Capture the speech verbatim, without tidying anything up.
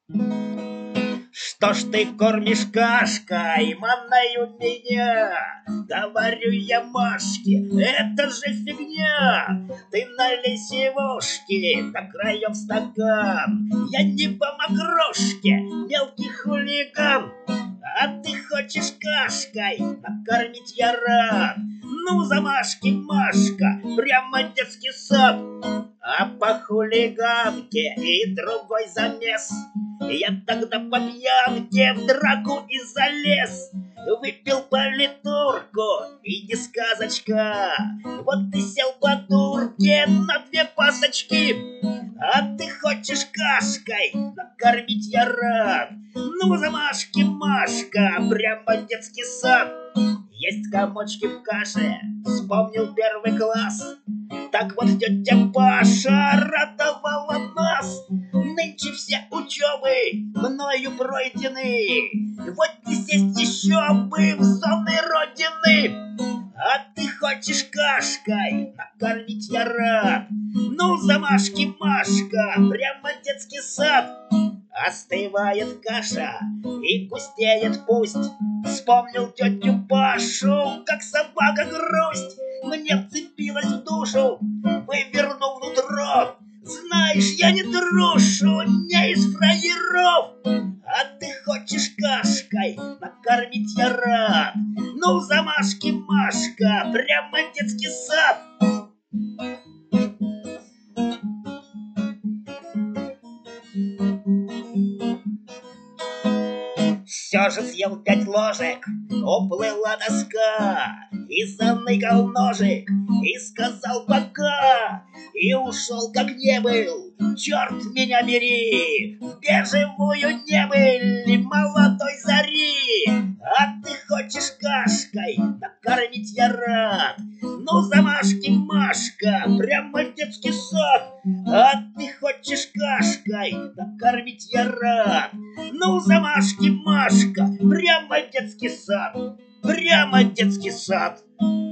Что ж ты кормишь кашкой, манаю меня? Говорю я Машке, это же фигня. Ты налей сивушки до краев стакан. Я не помогрошке, мелкий хулиган. А ты хочешь кашкой, накормить я рад. Ну, за Машки, Машка, прямо детский сад. А по хулиганке и другой замес я тогда по пьянке в драку и залез. Выпил политурку и не сказочка. Вот ты сел по турке на две пасочки. А ты хочешь кашкой, накормить я рад. Ну, за Машки, Машка, прямо детский сад. Есть комочки в каше, вспомнил первый класс. Так вот тетя Паша радовала нас. Нынче все учебы мною пройдены. Вот не сесть еще бы в зоны родины. А ты хочешь кашкой, накормить я рад. Ну, за Машки, Машка, прямо детский сад. Остывает каша и густеет пусть. Вспомнил тетю Пашу, как собака грусть. Мне вцепилась в душу, вывернул нутро. Знаешь, я не трушу, не из фраеров. А ты хочешь кашкой, накормить я рад. Ну, за Машки, Машка, прямо детский сад. Все же съел пять ложек, уплыла доска. И заныкал ножик, и сказал пока. И ушел, как не был, черт меня бери. В бежевую небыль молодой зари. А ты хочешь кашкой, накормить я рад. Ну, за Машки, Машка, прямо детский сад. А ты хочешь кашкой, накормить я рад. Ну, за Машки, Машка, прямо детский сад. Прямо детский сад.